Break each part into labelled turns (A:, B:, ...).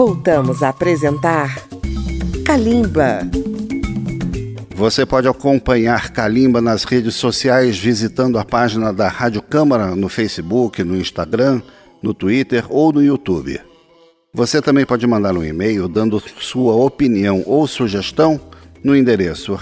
A: Voltamos a apresentar Kalimba.
B: Você pode acompanhar Kalimba nas redes sociais visitando a página da Rádio Câmara no Facebook, no Instagram, no Twitter ou no YouTube. Você também pode mandar um e-mail dando sua opinião ou sugestão no endereço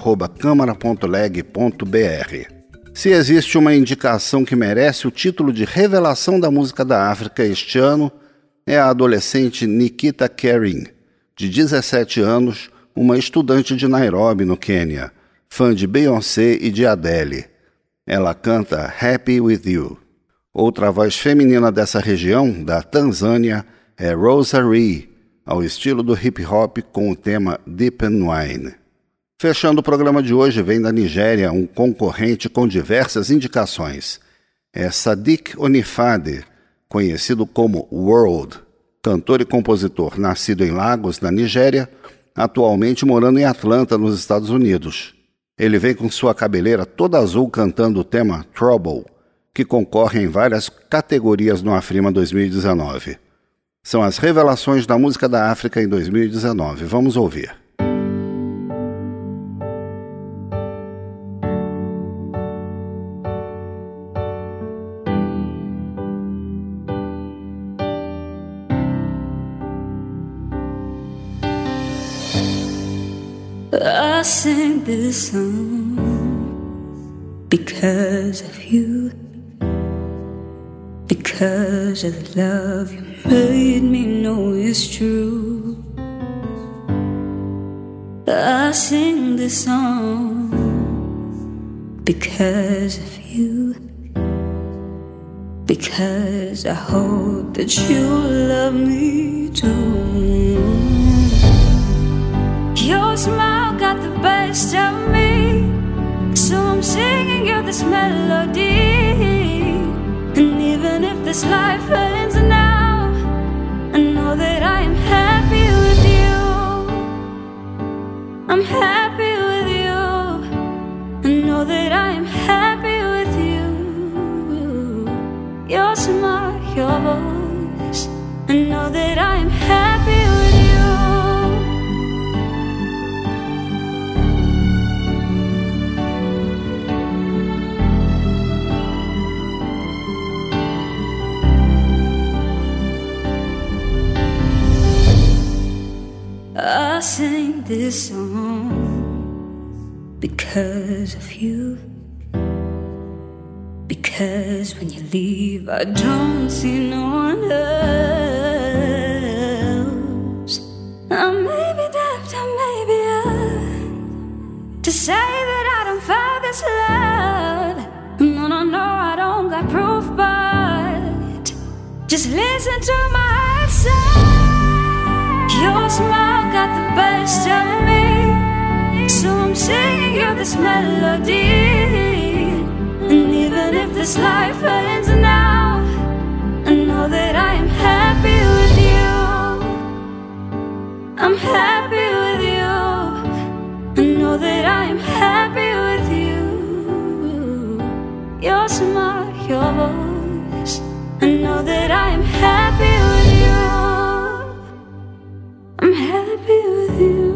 B: radio@câmara.leg.br. Se existe uma indicação que merece o título de Revelação da Música da África este ano, é a adolescente Nikita Kering, de 17 anos, uma estudante de Nairobi, no Quênia, fã de Beyoncé e de Adele. Ela canta Happy With You. Outra voz feminina dessa região, da Tanzânia, é Rosary, ao estilo do hip-hop com o tema Deep and Wine. Fechando o programa de hoje, vem da Nigéria um concorrente com diversas indicações. É Sadiq Onifade, conhecido como World, cantor e compositor nascido em Lagos, na Nigéria, atualmente morando em Atlanta, nos Estados Unidos. Ele vem com sua cabeleira toda azul cantando o tema Trouble, que concorre em várias categorias no Afrima 2019. São as revelações da música da África em 2019. Vamos ouvir.
C: I sing this song because of you, because of the love you made me know is true. I sing this song because of you, because I hope that you'll love me too. Your smile got the best of me, so I'm singing you this melody. And even if this life ends now, I know that I am happy with you. I'm happy with you. I know that I am happy with you. Your smile, your voice, I know that I am happy with you. I sing this song because of you, because when you leave I don't see no one else. I may be left, I may be up to say that I don't feel this love. No, no, no, I don't got proof, but just listen to my heart say. Your smile got the best of me, so I'm singing you this melody. And even if this life ends now, I know that I am happy with you. I'm happy with you. I know that I am happy with you. Your smile, your voice, I know that I am happy with you. I'm happy with you.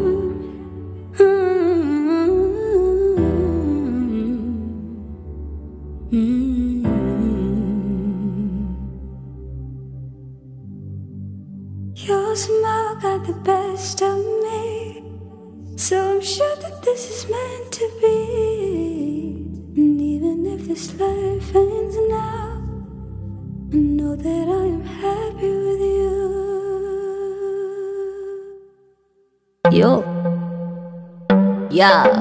C: Your smile got the best of me, so I'm sure that this is meant to be. And even if this life ends now, I know that I am happy with you.
D: Yo, yeah,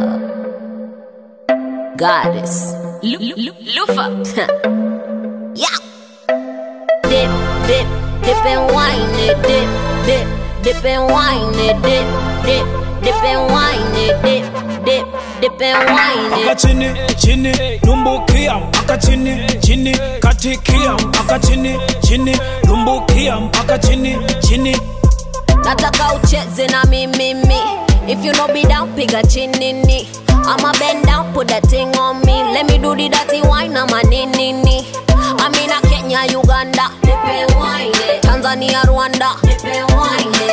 D: goddess, Lufa, yeah, dip, dip, dip and wine it, dip, dip, dip and wine it, dip, dip, dip and wine it, dip, dip, dip and wine it.
E: Akachini, chini, lumbukia, akachini, chini, katikia, akachini, chini, lumbukia, akachini, chini.
D: Nataka ucheze na mimi. If you no be down, piga chinini. I'ma bend down, put that thing on me. Let me do the dirty wine, I'm a ninini. I'm in a Kenya, Uganda, dip and wine it. Tanzania, Rwanda, dip and wine it.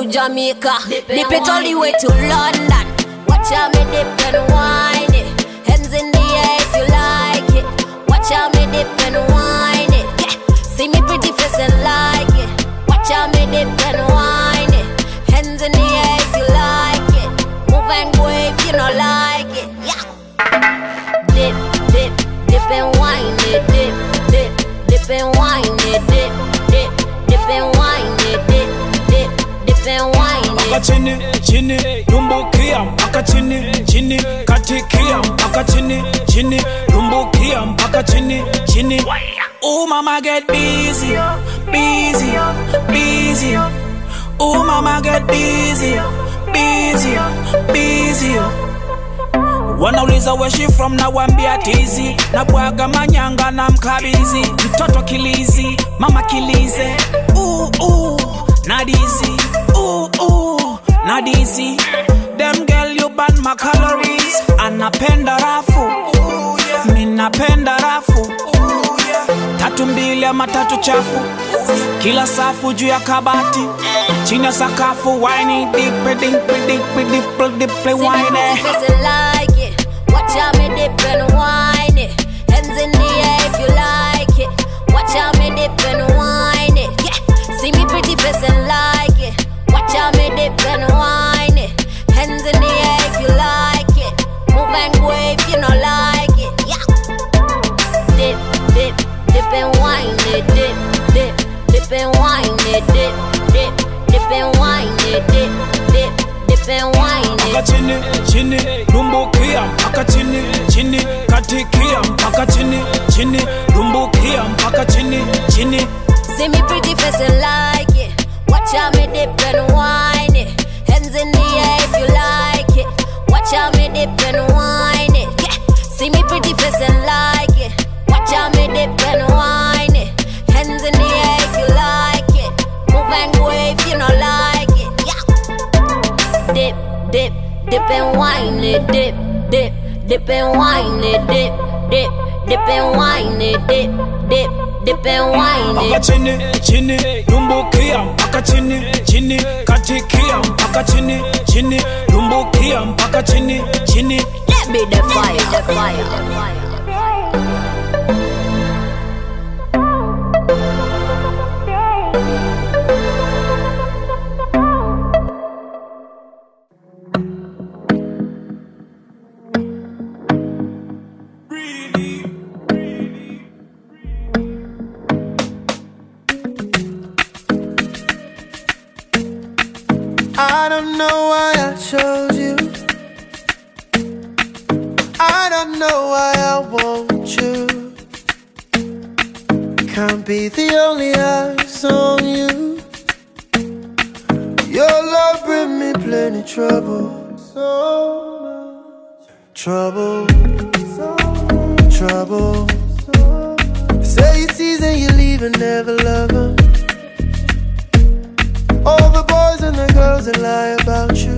D: Jamaica, dip it all the way to London. Watch out me dip and wine it. Hands in the air if you like it. Watch out me dip and wine it. Yeah. See me pretty face and like it. Watch out me dip and wine it. Hands in the air if you like it. Move and go if you don't like it. Yeah. Dip, dip, dip and wine it. Dip, dip, dip and wine it. Dip, dip, dip and wine it. Dip, dip, dip and wine it.
E: Paka chini, chini, lumbukia mpaka chini, chini, katikia mpaka chini, chini, lumbukia mpaka chini, chini. Oh mama get busy, busy, busy. Oh mama get busy, busy, busy. Wanauliza where she from na wambia tizi. Na bwaga manyanga na mkabizi. Mtoto kilizi, mama kilize. Not easy. Not easy. Them girl you burn my calories. Anapenda rafu. Minapenda rafu. Tatu mbili ama tatu chafu. Kila safu juu ya kabati. Chini ya sakafu. Whiny dip, dip, whiny.
D: Watch out me dip and wine it. Hands in the air if you like it. Watch out me dip and wine it. Yeah. See me pretty face and like it. Watch out me dip and wine it. Hands in the air if you like it. Move and go if you don't like it. Yeah. Dip, dip, dip and wine it. Dip, dip, dip and wine it. Dip, dip, dip and wine it. Dip, dip, dip and wine it.
E: Mpaka chini, chini, lumbukia mpaka chini, chini, katikia mpaka chini, chini, lumbukia mpaka chini, chini.
D: See me pretty face and like it. Watch out me dip and wine it. Hands in the air if you like it. Watch out me dip and wine it. Yeah. See me pretty face and like it. Watch out me dip and wine it. Hands in the air if you like it. Move and go if you don't like it. Yeah. Dip, dip, dip and wine it. Dip, dip, dip and wine it. Dip, dip, dip and wine it. Dip, dip, dip and wine it.
E: Mpaka chini, chini, lumbukia mpaka chini, chini, katikia mpaka chini, chini, lumbukia mpaka chini, chini.
D: Let me the fire, the fire, the fire.
F: I don't know why I chose you. I don't know why I want you. Can't be the only eyes on you. Your love bring me plenty trouble. So much trouble. Trouble. Say you tease and you leave and never love them. All the boys and the girls that lie about you,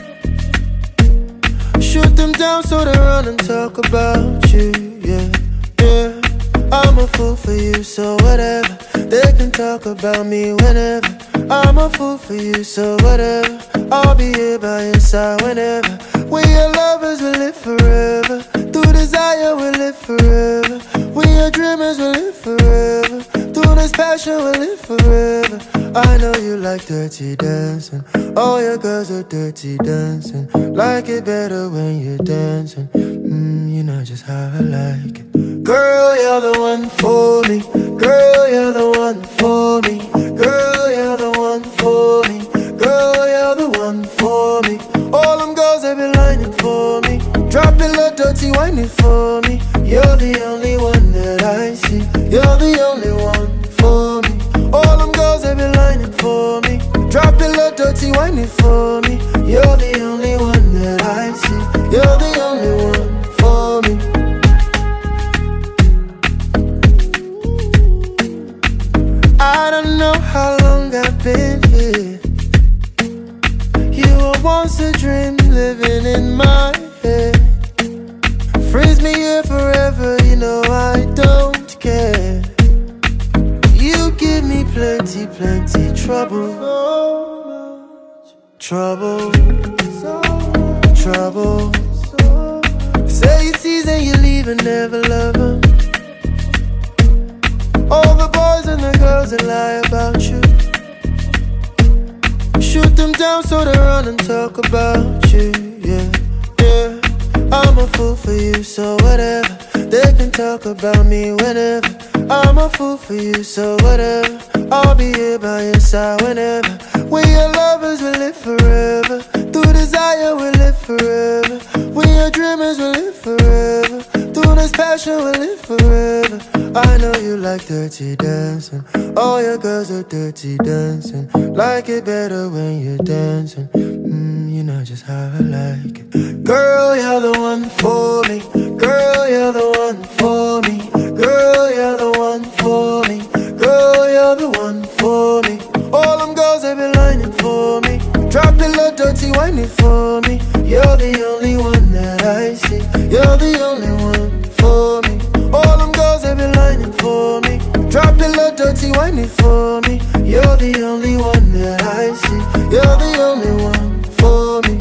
F: shoot them down so they run and talk about you. Yeah, yeah. I'm a fool for you, so whatever. They can talk about me whenever. I'm a fool for you, so whatever. I'll be here by your side whenever. We are lovers, we live forever. Through desire, we live forever. We are dreamers, we live forever. Through this passion, we live forever. I know you like dirty dancing. All your girls are dirty dancing. Like it better when you're dancing. You know just how I like it. Girl, you're the one for me. Girl, you're the one for me. Girl, you're the one for me. Girl, you're the one for me. All them girls they be lining for me. Drop it low, dirty, whining for me. You're the only one that I see. You're the only one for me. All them girls they be lining for me. Drop it low, dirty, whining for me. You're the only one that I see. You're the only one for me. I don't know how long I've been here. You were once a dream living in my head. Freeze me here forever, you know I don't care. You give me plenty, plenty trouble. So much trouble, trouble. Say it's easy and you leave and never love them. All the boys and the girls that lie about you, shoot them down so they run and talk about you. Yeah, yeah. I'm a fool for you, so whatever. They can talk about me whenever. I'm a fool for you, so whatever. I'll be here by your side whenever. We are lovers, we live forever. Through desire, we live forever. We are dreamers, we live forever. Through this passion, we live forever. I know you like dirty dancing. All your girls are dirty dancing. Like it better when you're dancing. You know just how I like it. Girl, you're the one for me. Girl, you're the one for me. Girl, you're the one for me. Girl, you're the one for me. All them girls, they be lining for me. Drop the low dirty whining for me. You're the only one that I see. You're the only one for me. All them girls, they be lining for me. Drop the low dirty whining for me. You're the only one that I see. You're the only one for me.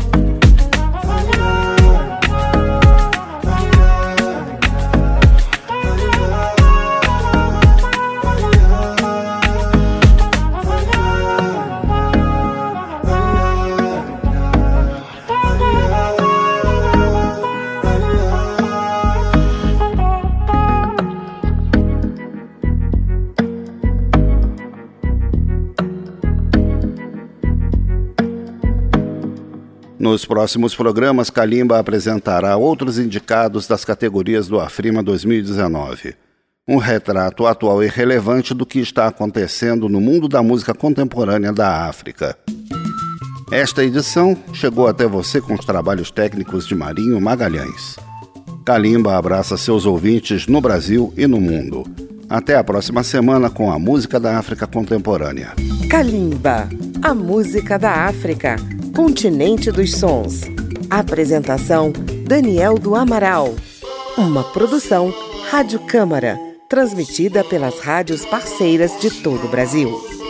B: Nos próximos programas, Kalimba apresentará outros indicados das categorias do Afrima 2019. Um retrato atual e relevante do que está acontecendo no mundo da música contemporânea da África. Esta edição chegou até você com os trabalhos técnicos de Marinho Magalhães. Kalimba abraça seus ouvintes no Brasil e no mundo. Até a próxima semana com a música da África contemporânea.
A: Kalimba, a música da África. Continente dos Sons. Apresentação: Daniel do Amaral. Uma produção Rádio Câmara, transmitida pelas rádios parceiras de todo o Brasil.